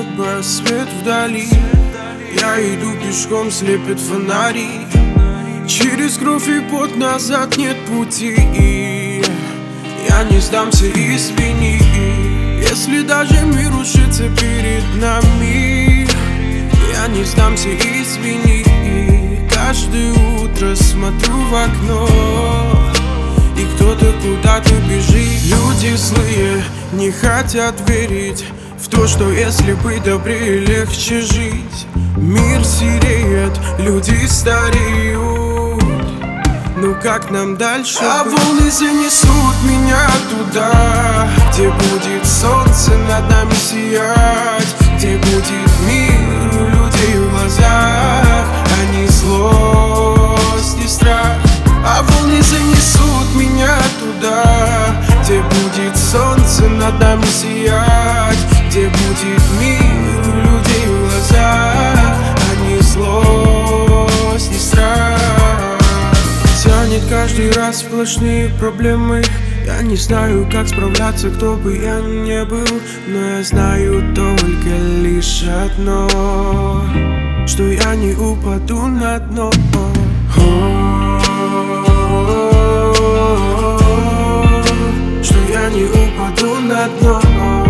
небо, свет вдали. Я иду пешком, слепят фонари. Через кровь и пот назад нет пути. Я не сдамся, извини, если даже мир рушится перед нами. Я не сдамся, извини. Каждое утро смотрю в окно, и кто-то куда-то бежит. Люди злые не хотят верить в то, что если быть добрее, легче жить. Мир сереет, люди стареют. Ну как нам дальше? А волны занесут меня туда, где будет солнце над нами сиять, где будет мир у людей в глазах, а не злость и страх. А волны занесут меня туда, где будет солнце над нами сиять, где будет мир у людей в глазах, а не злость и страх. Тянет каждый раз сплошные проблемы. Я не знаю, как справляться, кто бы я ни был, но я знаю только лишь одно, что я не упаду на дно. Что я не упаду на дно.